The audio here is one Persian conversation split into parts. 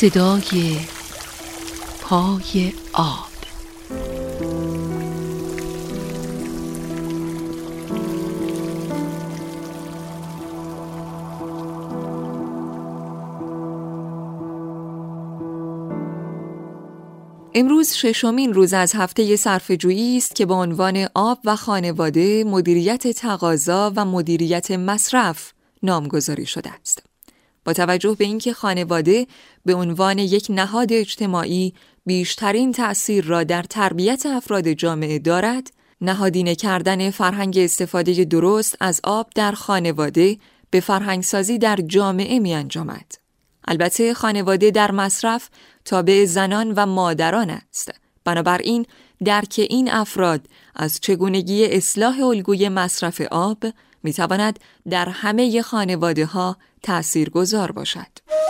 صدای پای آب. امروز ششمین روز از هفته صرفه‌جویی است که با عنوان آب و خانواده، مدیریت تقاضا و مدیریت مصرف نامگذاری شده است. با توجه به اینکه خانواده به عنوان یک نهاد اجتماعی بیشترین تأثیر را در تربیت افراد جامعه دارد، نهادینه کردن فرهنگ استفاده درست از آب در خانواده به فرهنگسازی در جامعه می انجامد. البته خانواده در مصرف تابع زنان و مادران است. بنابراین درک این افراد از چگونگی اصلاح الگوی مصرف آب می تواند در همه خانواده ها تأثیرگذار باشد.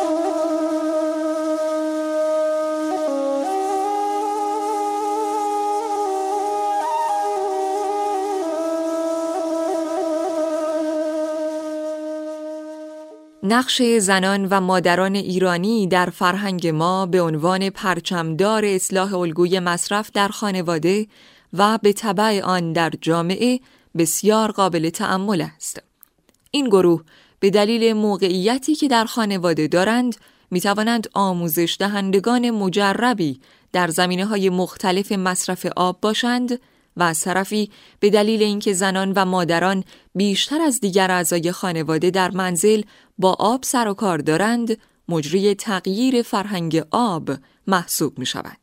نقش زنان و مادران ایرانی در فرهنگ ما به عنوان پرچمدار اصلاح الگوی مصرف در خانواده و به تبع آن در جامعه بسیار قابل تأمل است. این گروه به دلیل موقعیتی که در خانواده دارند می توانند آموزش دهندگان مجربی در زمینه‌های مختلف مصرف آب باشند و از طرفی به دلیل اینکه زنان و مادران بیشتر از دیگر اعضای خانواده در منزل با آب سر و کار دارند، مجری تغییر فرهنگ آب محسوب می شود.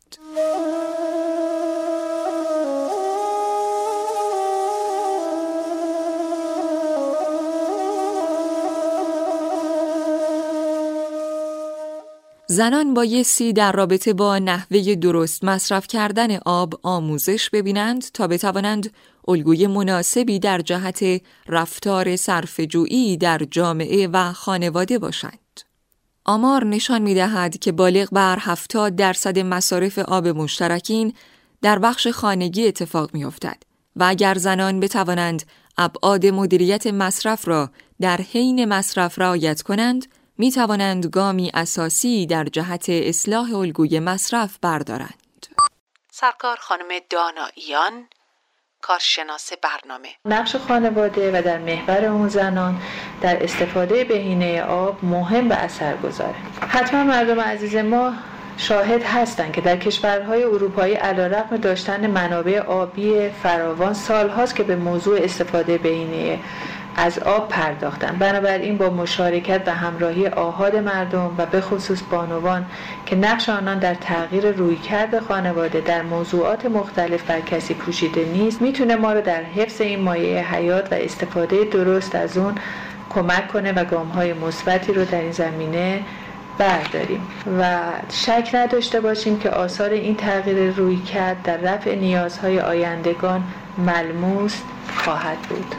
زنان بایستی در رابطه با نحوه درست مصرف کردن آب آموزش ببینند تا بتوانند الگوی مناسبی در جهت رفتار صرفه‌جویی در جامعه و خانواده باشند. آمار نشان می‌دهد که بالغ بر 70% مصارف آب مشترکین در بخش خانگی اتفاق می‌افتد و اگر زنان بتوانند ابعاد مدیریت مصرف را در حین مصرف رعایت کنند، می توانند گامی اساسی در جهت اصلاح الگوی مصرف بردارند. سرکار خانم داناییان، کارشناس برنامه. نقش خانواده و در محور اون زنان در استفاده بهینه آب مهم و اثرگذاره. حتما مردم عزیز ما شاهد هستند که در کشورهای اروپایی علیرغم داشتن منابع آبی فراوان سالهاست که به موضوع استفاده بهینه از آب پرداختن. بنابراین با مشارکت و همراهی آحاد مردم و به خصوص بانوان که نقش آنان در تغییر رویکرد خانواده در موضوعات مختلف بر کسی پوشیده نیست، میتونه ما رو در حفظ این مایه حیات و استفاده درست از اون کمک کنه و گام‌های مثبتی رو در این زمینه برداریم و شک نداشته باشیم که آثار این تغییر رویکرد در رفع نیازهای آیندگان ملموس خواهد بود.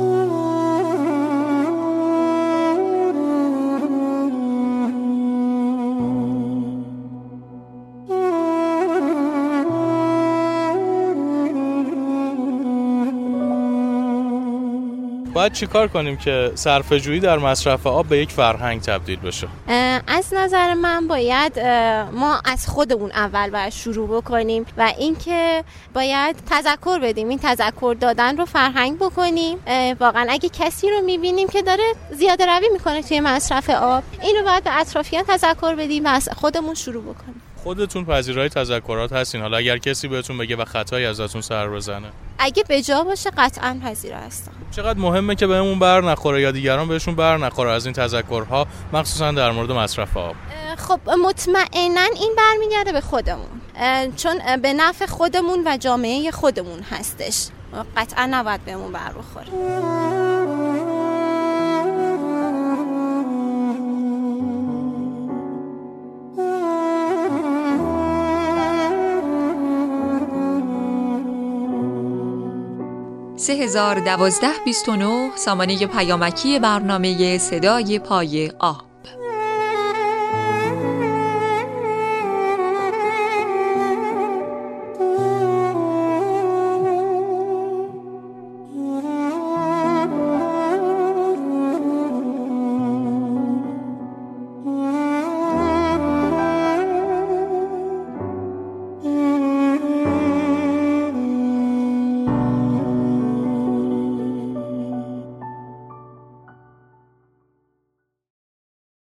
باید چیکار کنیم که صرفه‌جویی در مصرف آب به یک فرهنگ تبدیل بشه؟ از نظر من باید ما از خودمون اول باید شروع بکنیم و اینکه باید تذکر بدیم، این تذکر دادن رو فرهنگ بکنیم. واقعا اگه کسی رو می‌بینیم که داره زیاده روی میکنه توی مصرف آب، اینو باید به اطرافیان تذکر بدیم و از خودمون شروع بکنیم. خودتون پذیرای تذکرات هستین؟ حالا اگر کسی بهتون بگه و خطایی ازتون سر بزنه، اگه به جا باشه قطعاً پذیر هستم. چقدر مهمه که بهمون بر نخوره یا دیگران بهشون بر نخوره از این تذکرها، مخصوصا در مورد مصرف آب؟ خب مطمئناً این برمیگرده به خودمون، چون به نفع خودمون و جامعه خودمون هستش. قطعاً نباید بهمون بر بخوره. $3012.29 سامانه پیامکی برنامه صدای پای آب.